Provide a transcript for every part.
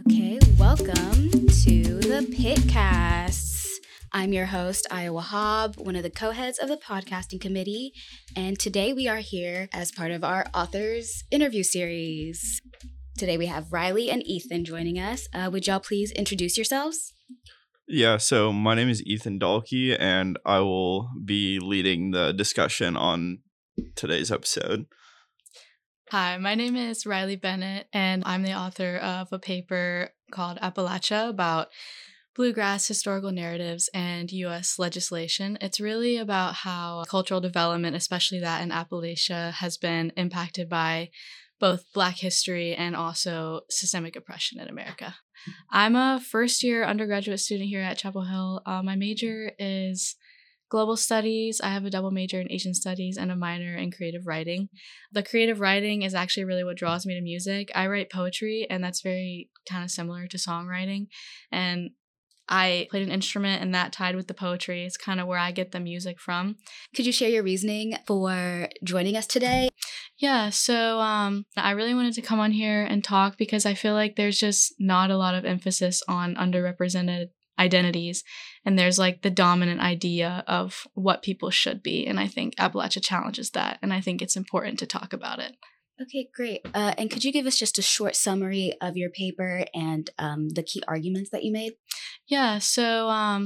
Okay, welcome to the Pitcasts. I'm your host, Aya Wahab, one of the co-heads of the podcasting committee, and today we are here as part of our authors interview series. Today we have Riley and Ethan joining us. Would y'all please introduce yourselves? Yeah, so my name is Ethan Dalkey, and I will be leading the discussion on today's episode. Hi, my name is Riley Bennett, and I'm the author of a paper called Appalachia about bluegrass historical narratives and U.S. legislation. It's really about how cultural development, especially that in Appalachia, has been impacted by both Black history and also systemic oppression in America. I'm a first-year undergraduate student here at Chapel Hill. My major is global studies. I have a double major in Asian studies and a minor in creative writing. The creative writing is actually really what draws me to music. I write poetry, and that's very kind of similar to songwriting. And I played an instrument, and that tied with the poetry is kind of where I get the music from. Could you share your reasoning for joining us today? Yeah, so I really wanted to come on here and talk because I feel like there's just not a lot of emphasis on underrepresented identities, and there's like the dominant idea of what people should be, and I think Appalachia challenges that, and I think it's important to talk about it. Okay, great. And could you give us just a short summary of your paper and the key arguments that you made? Yeah, so I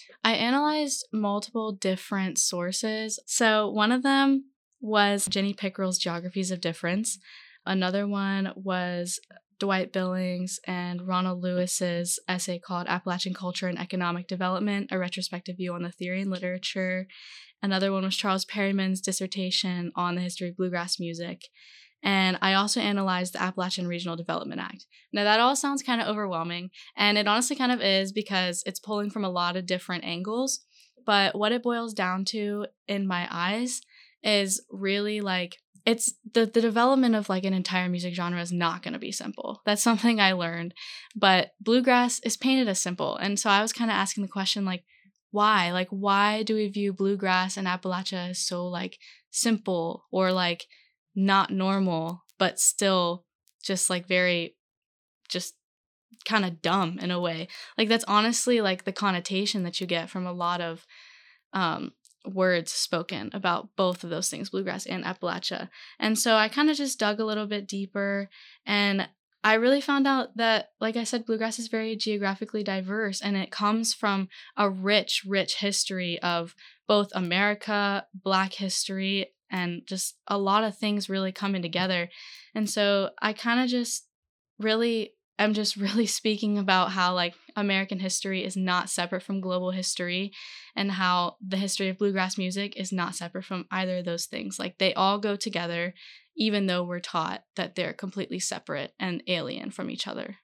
analyzed multiple different sources. So one of them was Jenny Pickrell's Geographies of Difference. Another one was Dwight Billings and Ronald Lewis's essay called Appalachian Culture and Economic Development, a retrospective view on the theory and literature. Another one was Charles Perryman's dissertation on the history of bluegrass music. And I also analyzed the Appalachian Regional Development Act. Now, that all sounds kind of overwhelming, and it honestly kind of is because it's pulling from a lot of different angles. But what it boils down to, in my eyes, is really like it's the development of like an entire music genre is not going to be simple. That's something I learned. But bluegrass is painted as simple. And so I was kind of asking the question, like, why? Like, why do we view bluegrass and Appalachia as so like simple or like not normal, but still just like very just kind of dumb in a way? Like, that's honestly like the connotation that you get from a lot of words spoken about both of those things, bluegrass and Appalachia. And so I kind of just dug a little bit deeper, and I really found out that, like I said, bluegrass is very geographically diverse, and it comes from a rich, rich history of both America, Black history, and just a lot of things really coming together. And so I kind of just really I'm just really speaking about how like American history is not separate from global history, and how the history of bluegrass music is not separate from either of those things. Like, they all go together, even though we're taught that they're completely separate and alien from each other.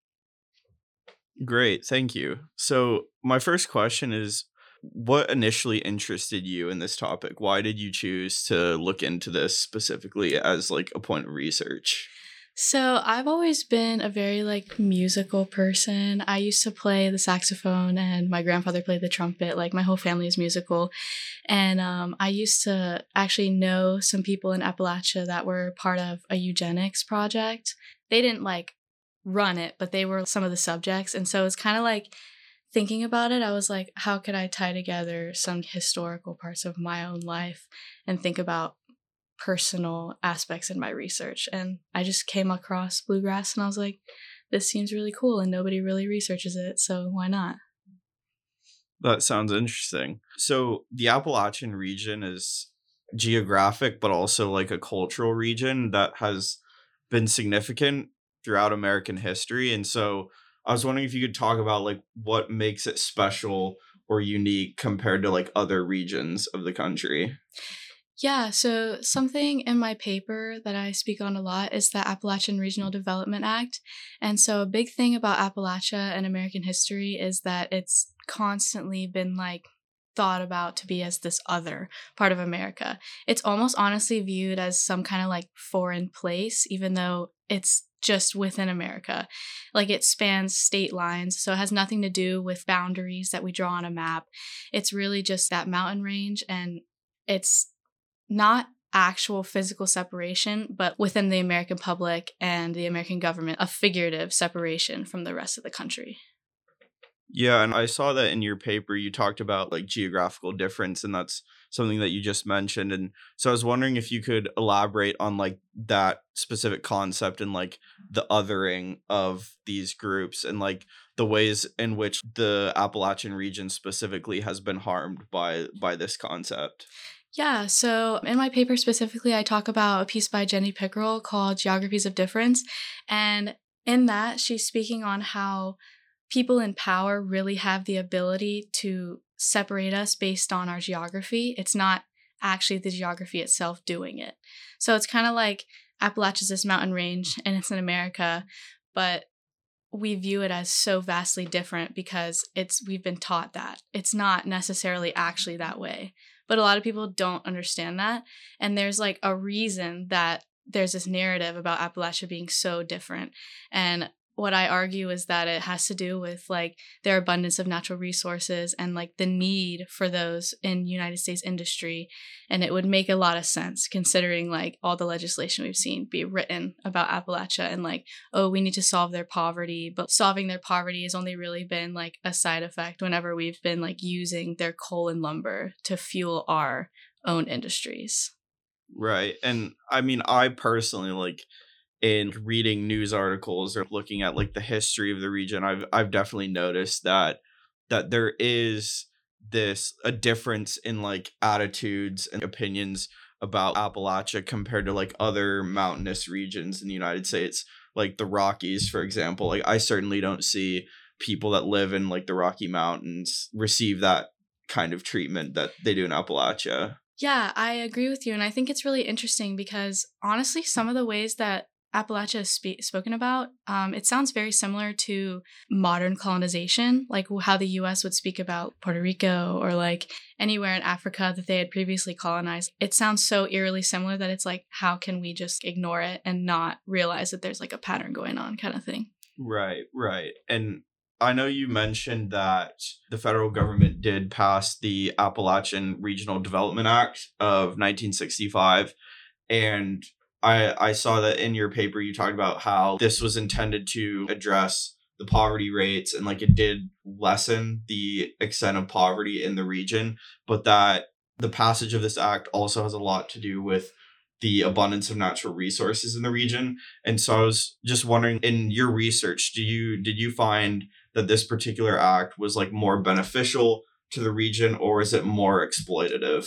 Great, thank you. So my first question is, what initially interested you in this topic? Why did you choose to look into this specifically as like a point of research? So I've always been a very like musical person. I used to play the saxophone, and my grandfather played the trumpet. Like, my whole family is musical. And I used to actually know some people in Appalachia that were part of a eugenics project. They didn't like run it, but they were some of the subjects. And so it's kind of like, thinking about it, I was like, how could I tie together some historical parts of my own life and think about personal aspects in my research? And I just came across bluegrass, and I was like, this seems really cool, and nobody really researches it, so why not? That sounds interesting. So the Appalachian region is geographic, but also like a cultural region that has been significant throughout American history. And so I was wondering if you could talk about like what makes it special or unique compared to like other regions of the country. Yeah, so something in my paper that I speak on a lot is the Appalachian Regional Development Act. And so a big thing about Appalachia and American history is that it's constantly been like thought about to be as this other part of America. It's almost honestly viewed as some kind of like foreign place, even though it's just within America. Like, it spans state lines, so it has nothing to do with boundaries that we draw on a map. It's really just that mountain range, and it's not actual physical separation, but within the American public and the American government, a figurative separation from the rest of the country. Yeah, and I saw that in your paper you talked about like geographical difference, and that's something that you just mentioned. And so I was wondering if you could elaborate on like that specific concept and like the othering of these groups and like the ways in which the Appalachian region specifically has been harmed by this concept. Yeah, so in my paper specifically, I talk about a piece by Jenny Pickerel called Geographies of Difference. And in that, she's speaking on how people in power really have the ability to separate us based on our geography. It's not actually the geography itself doing it. So it's kind of like Appalachia's this mountain range and it's in America, but we view it as so vastly different because we've been taught that. It's not necessarily actually that way. But a lot of people don't understand that. And there's like a reason that there's this narrative about Appalachia being so different. And what I argue is that it has to do with like their abundance of natural resources and like the need for those in United States industry. And it would make a lot of sense considering like all the legislation we've seen be written about Appalachia and like, oh, we need to solve their poverty. But solving their poverty has only really been like a side effect whenever we've been like using their coal and lumber to fuel our own industries. Right. And I mean, I personally like in reading news articles or looking at like the history of the region, I've definitely noticed that there is a difference in like attitudes and opinions about Appalachia compared to like other mountainous regions in the United States, like the Rockies, for example. Like I certainly don't see people that live in like the Rocky Mountains receive that kind of treatment that they do in Appalachia. Yeah, I agree with you. And I think it's really interesting because honestly, some of the ways that Appalachia is spoken about, it sounds very similar to modern colonization, like how the U.S. would speak about Puerto Rico or like anywhere in Africa that they had previously colonized. It sounds so eerily similar that it's like, how can we just ignore it and not realize that there's like a pattern going on kind of thing? Right, right. And I know you mentioned that the federal government did pass the Appalachian Regional Development Act of 1965, and I saw that in your paper you talked about how this was intended to address the poverty rates and like it did lessen the extent of poverty in the region, but that the passage of this act also has a lot to do with the abundance of natural resources in the region. And so I was just wondering, in your research, did you find that this particular act was like more beneficial to the region or is it more exploitative?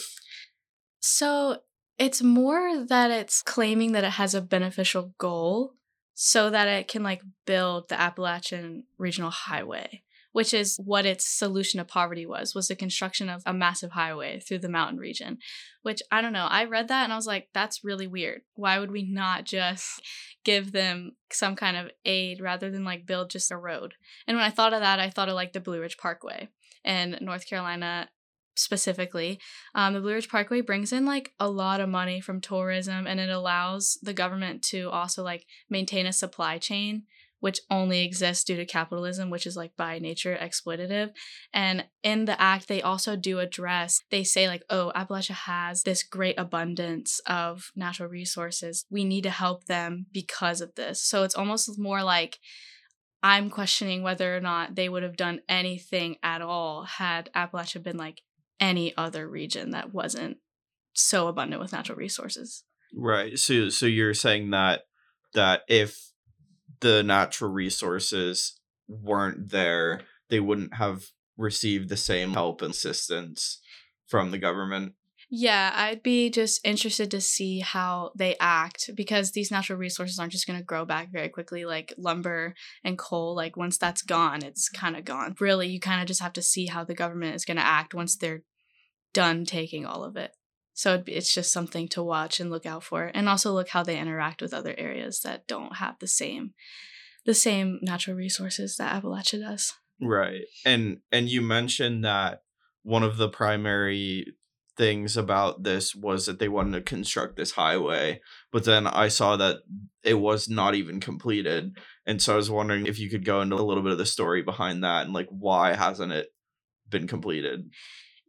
So it's more that it's claiming that it has a beneficial goal so that it can like build the Appalachian Regional Highway, which is what its solution to poverty was the construction of a massive highway through the mountain region, which I don't know. I read that and I was like, that's really weird. Why would we not just give them some kind of aid rather than like build just a road? And when I thought of that, I thought of like the Blue Ridge Parkway in North Carolina specifically. The Blue Ridge Parkway brings in like a lot of money from tourism and it allows the government to also like maintain a supply chain which only exists due to capitalism, which is like by nature exploitative. And in the act, they also do address, they say like, oh, Appalachia has this great abundance of natural resources. We need to help them because of this. So it's almost more like I'm questioning whether or not they would have done anything at all had Appalachia been like any other region that wasn't so abundant with natural resources. Right. So you're saying that if the natural resources weren't there, they wouldn't have received the same help and assistance from the government. Yeah, I'd be just interested to see how they act because these natural resources aren't just going to grow back very quickly like lumber and coal. Like once that's gone, it's kind of gone. Really, you kind of just have to see how the government is going to act once they're done taking all of it. So it's just something to watch and look out for, and also look how they interact with other areas that don't have the same natural resources that Appalachia does. Right. And you mentioned that one of the primary things about this was that they wanted to construct this highway, but then I saw that it was not even completed. And so I was wondering if you could go into a little bit of the story behind that and like why hasn't it been completed?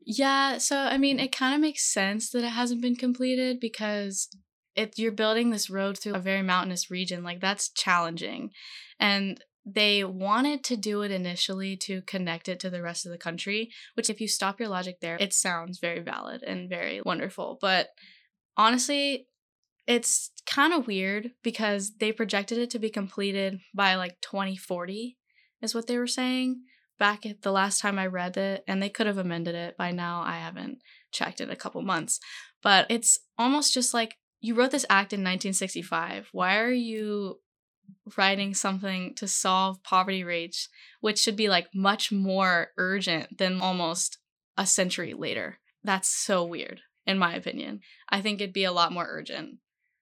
Yeah, so I mean, it kind of makes sense that it hasn't been completed because you're building this road through a very mountainous region, like that's challenging. And they wanted to do it initially to connect it to the rest of the country, which if you stop your logic there, it sounds very valid and very wonderful. But honestly, it's kind of weird because they projected it to be completed by like 2040 is what they were saying back at the last time I read it, and they could have amended it by now. I haven't checked in a couple months. But it's almost just like you wrote this act in 1965. Why are you writing something to solve poverty rates, which should be like much more urgent than almost a century later? That's so weird, in my opinion. I think it'd be a lot more urgent.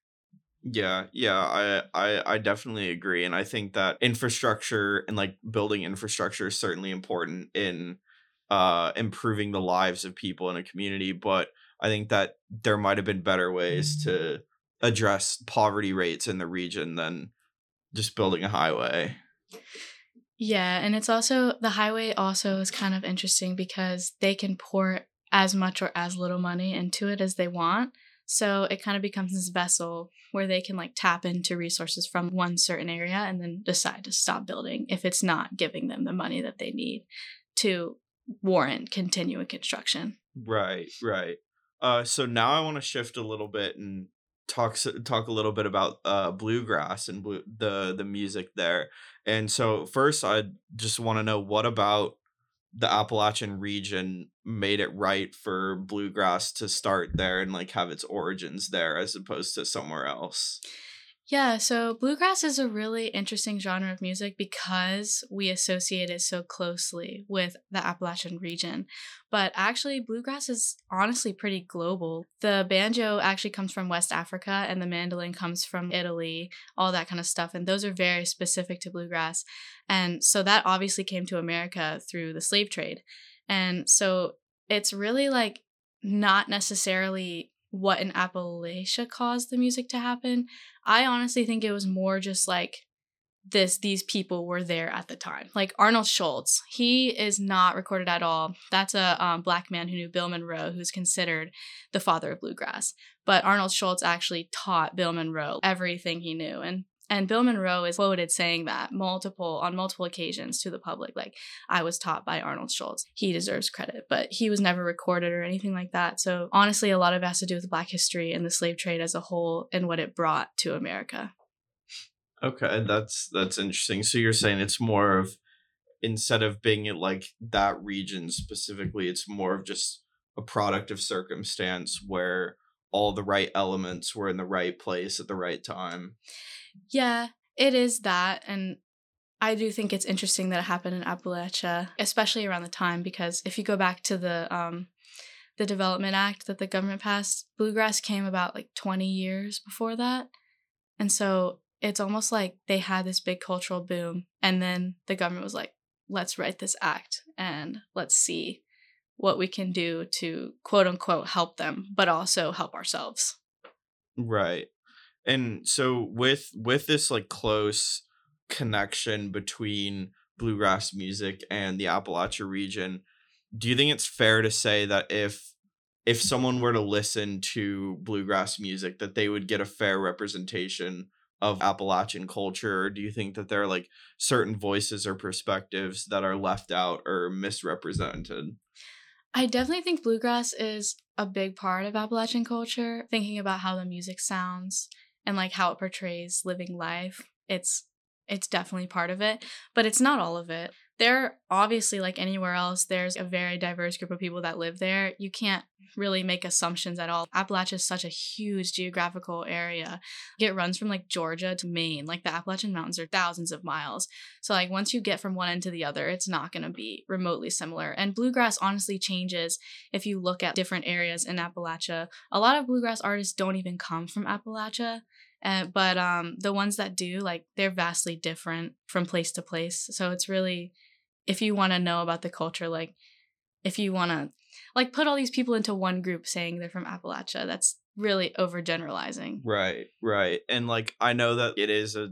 I definitely agree, and I think that infrastructure and like building infrastructure is certainly important in improving the lives of people in a community, but I think that there might have been better ways to address poverty rates in the region than just building a highway. Yeah, and it's also the highway also is kind of interesting because they can pour as much or as little money into it as they want. So it kind of becomes this vessel where they can like tap into resources from one certain area and then decide to stop building if it's not giving them the money that they need to warrant continuing construction. Right. So now I want to shift a little bit and talk a little bit about bluegrass and the music there. And so first, I just want to know, what about the Appalachian region made it right for bluegrass to start there and like have its origins there as opposed to somewhere else? Yeah, so bluegrass is a really interesting genre of music because we associate it so closely with the Appalachian region. But actually, bluegrass is honestly pretty global. The banjo actually comes from West Africa, and the mandolin comes from Italy, all that kind of stuff. And those are very specific to bluegrass. And so that obviously came to America through the slave trade. And so it's really like not necessarily what in Appalachia caused the music to happen. I honestly think it was more just like these people were there at the time. Like Arnold Schultz, he is not recorded at all. That's a black man who knew Bill Monroe, who's considered the father of bluegrass. But Arnold Schultz actually taught Bill Monroe everything he knew, and Bill Monroe is quoted saying that on multiple occasions to the public, like, I was taught by Arnold Schultz. He deserves credit, but he was never recorded or anything like that. So honestly, a lot of it has to do with Black history and the slave trade as a whole and what it brought to America. Okay, that's interesting. So you're saying it's more of, instead of being in like that region specifically, it's more of just a product of circumstance where all the right elements were in the right place at the right time. Yeah, it is that. And I do think it's interesting that it happened in Appalachia, especially around the time, because if you go back to the Development Act that the government passed, bluegrass came about like 20 years before that. And so it's almost like they had this big cultural boom, and then the government was like, let's write this act and let's see what we can do to quote unquote help them, but also help ourselves. Right. And so with this like close connection between bluegrass music and the Appalachia region, do you think it's fair to say that if someone were to listen to bluegrass music, that they would get a fair representation of Appalachian culture? Or do you think that there are like certain voices or perspectives that are left out or misrepresented? I definitely think bluegrass is a big part of Appalachian culture. Thinking about how the music sounds and like how it portrays living life, it's definitely part of it, but it's not all of it. There obviously, like anywhere else, there's a very diverse group of people that live there. You can't really make assumptions at all. Appalachia is such a huge geographical area. It runs from like Georgia to Maine. Like the Appalachian Mountains are thousands of miles. So like once you get from one end to the other, it's not going to be remotely similar. And bluegrass honestly changes if you look at different areas in Appalachia. A lot of bluegrass artists don't even come from Appalachia. But the ones that do, like, they're vastly different from place to place. So it's really, if you want to know about the culture, like, if you want to, like, put all these people into one group saying they're from Appalachia, that's really overgeneralizing. Right. And like, I know that it is a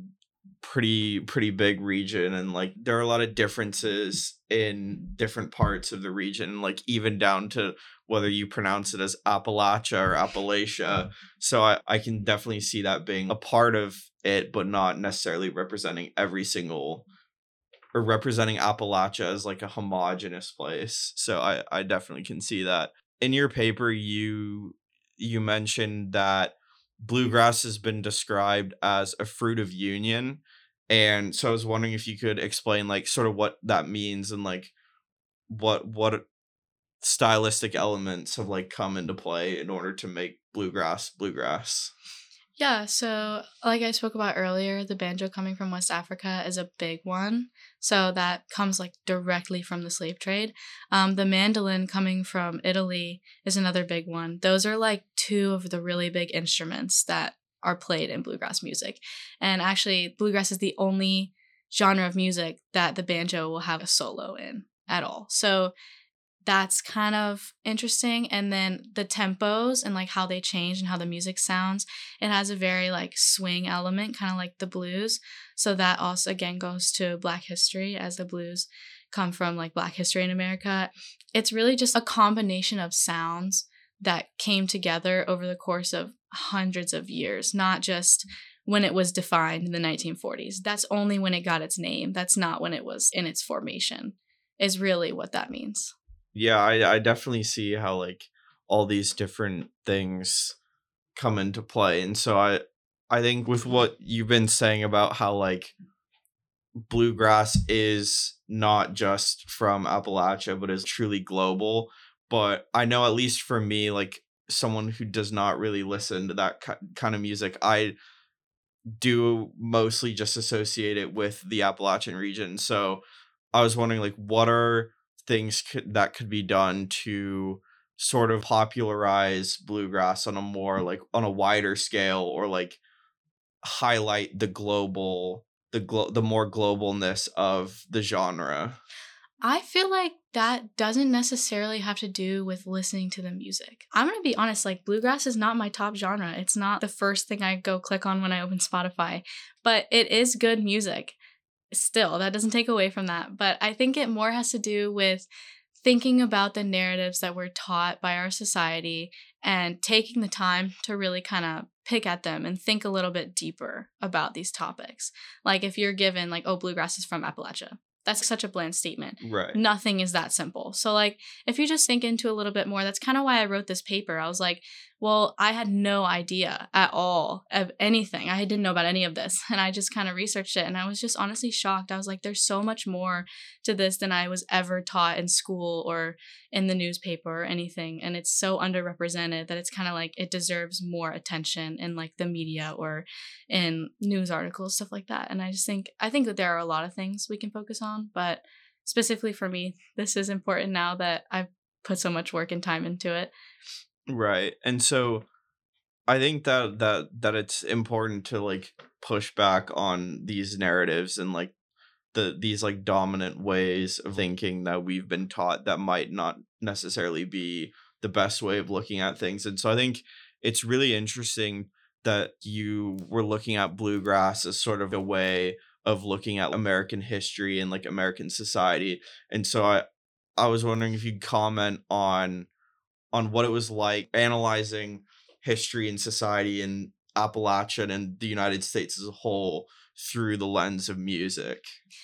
pretty big region, and like there are a lot of differences in different parts of the region, like even down to whether you pronounce it as Appalachia or Appalachia. So I can definitely see that being a part of it, but not necessarily representing every single, or representing Appalachia as like a homogenous place. So I definitely can see that. In your paper, you mentioned that bluegrass has been described as a fruit of union. And so I was wondering if you could explain like sort of what that means, and like what stylistic elements have like come into play in order to make bluegrass. Yeah, so like I spoke about earlier, the banjo coming from West Africa is a big one. So that comes like directly from the slave trade. The mandolin coming from Italy is another big one. Those are like two of the really big instruments that are played in bluegrass music. And actually, bluegrass is the only genre of music that the banjo will have a solo in at all. So that's kind of interesting. And then the tempos and like how they change and how the music sounds, it has a very like swing element, kind of like the blues. So that also again goes to Black history, as the blues come from like Black history in America. It's really just a combination of sounds that came together over the course of hundreds of years, not just when it was defined in the 1940s. That's only when it got its name. That's not when it was in its formation, is really what that means. Yeah, I definitely see how like all these different things come into play. And so I think with what you've been saying about how like bluegrass is not just from Appalachia, but is truly global. But I know, at least for me, like someone who does not really listen to that kind of music, I do mostly just associate it with the Appalachian region. So I was wondering, like, what are things that could be done to sort of popularize bluegrass on a more like on a wider scale, or like highlight the more globalness of the genre. I feel like that doesn't necessarily have to do with listening to the music. I'm going to be honest, like bluegrass is not my top genre. It's not the first thing I go click on when I open Spotify, but it is good music. Still, that doesn't take away from that. But I think it more has to do with thinking about the narratives that we're taught by our society and taking the time to really kind of pick at them and think a little bit deeper about these topics. Like if you're given like, oh, bluegrass is from Appalachia. That's such a bland statement. Right. Nothing is that simple. So like if you just think into a little bit more, that's kind of why I wrote this paper. I was like, well, I had no idea at all of anything. I didn't know about any of this. And I just kind of researched it. And I was just honestly shocked. I was like, there's so much more to this than I was ever taught in school or in the newspaper or anything. And it's so underrepresented that it's kind of like it deserves more attention in like the media or in news articles, stuff like that. And I think that there are a lot of things we can focus on. But specifically for me, this is important now that I've put so much work and time into it. Right. And so I think that it's important to like push back on these narratives and like these like dominant ways of thinking that we've been taught that might not necessarily be the best way of looking at things. And so I think it's really interesting that you were looking at bluegrass as sort of a way of looking at American history and like American society. And so I was wondering if you'd comment on what it was like analyzing history and society in Appalachia and the United States as a whole through the lens of music.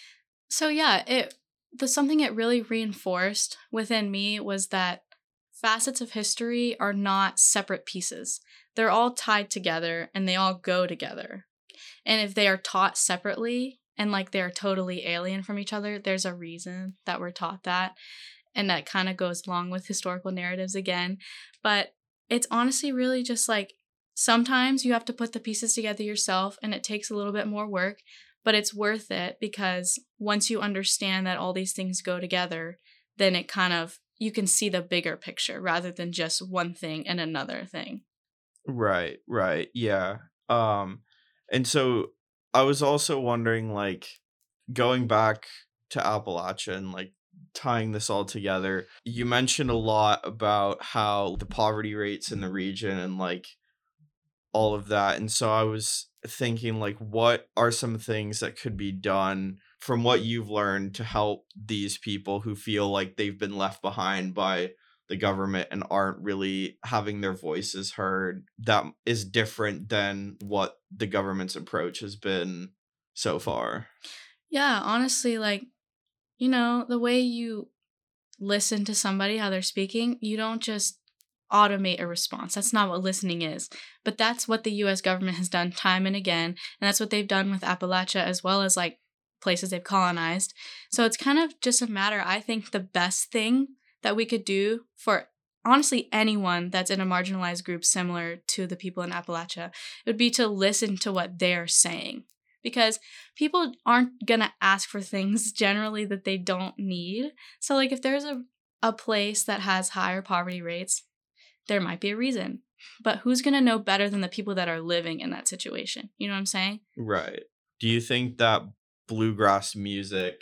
So yeah, something it really reinforced within me was that facets of history are not separate pieces. They're all tied together and they all go together. And if they are taught separately and like they're totally alien from each other, there's a reason that we're taught that. And that kind of goes along with historical narratives again. But it's honestly really just like sometimes you have to put the pieces together yourself and it takes a little bit more work, but it's worth it because once you understand that all these things go together, then it kind of, you can see the bigger picture rather than just one thing and another thing. Right. Yeah. And so I was also wondering, like, going back to Appalachia and like tying this all together, you mentioned a lot about how the poverty rates in the region and like all of that. And so I was thinking, like, what are some things that could be done from what you've learned to help these people who feel like they've been left behind by the government and aren't really having their voices heard, that is different than what the government's approach has been so far? Yeah, honestly, like, the way you listen to somebody, how they're speaking, you don't just automate a response. That's not what listening is. But that's what the US government has done time and again. And that's what they've done with Appalachia as well as like places they've colonized. So it's kind of just a matter, I think the best thing that we could do for honestly anyone that's in a marginalized group similar to the people in Appalachia, it would be to listen to what they're saying. Because people aren't going to ask for things generally that they don't need. So, like, if there's a place that has higher poverty rates, there might be a reason. But who's going to know better than the people that are living in that situation? You know what I'm saying? Right. Do you think that bluegrass music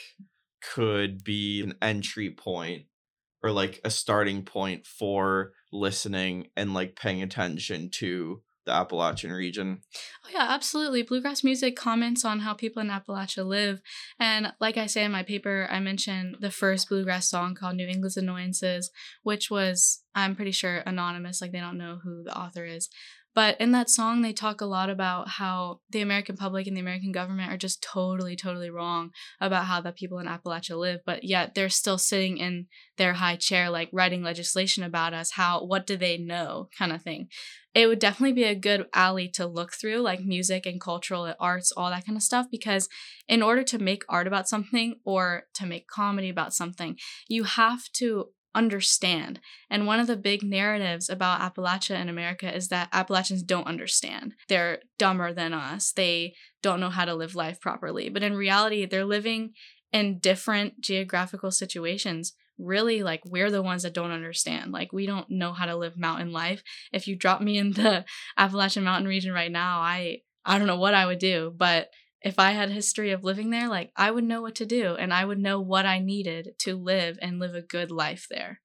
could be an entry point or like a starting point for listening and like paying attention to the Appalachian region? Oh, yeah, absolutely. Bluegrass music comments on how people in Appalachia live. And like I say in my paper, I mentioned the first bluegrass song called New England's Annoyances, which was, I'm pretty sure, anonymous. Like, they don't know who the author is. But in that song, they talk a lot about how the American public and the American government are just totally, totally wrong about how the people in Appalachia live. But yet they're still sitting in their high chair, like writing legislation about us. What do they know, kind of thing. It would definitely be a good alley to look through, like music and cultural arts, all that kind of stuff, because in order to make art about something or to make comedy about something, you have to understand. And one of the big narratives about Appalachia in America is that Appalachians don't understand. They're dumber than us. They don't know how to live life properly. But in reality, they're living in different geographical situations. Really, like, we're the ones that don't understand. Like, we don't know how to live mountain life. If you drop me in the Appalachian mountain region right now, I don't know what I would do. But if I had a history of living there, like, I would know what to do and I would know what I needed to live and live a good life there.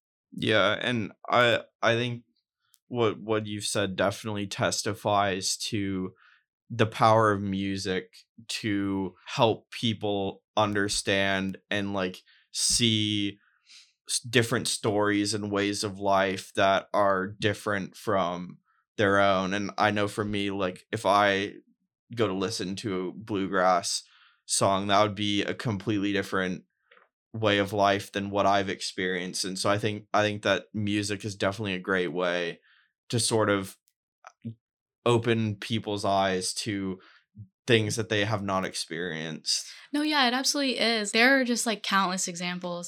Yeah, and I think what you've said definitely testifies to the power of music to help people understand and like see different stories and ways of life that are different from their own. And I know for me, like, if I go to listen to a bluegrass song, that would be a completely different way of life than what I've experienced. And so I think that music is definitely a great way to sort of open people's eyes to things that they have not experienced. No, yeah, it absolutely is. There are just like countless examples.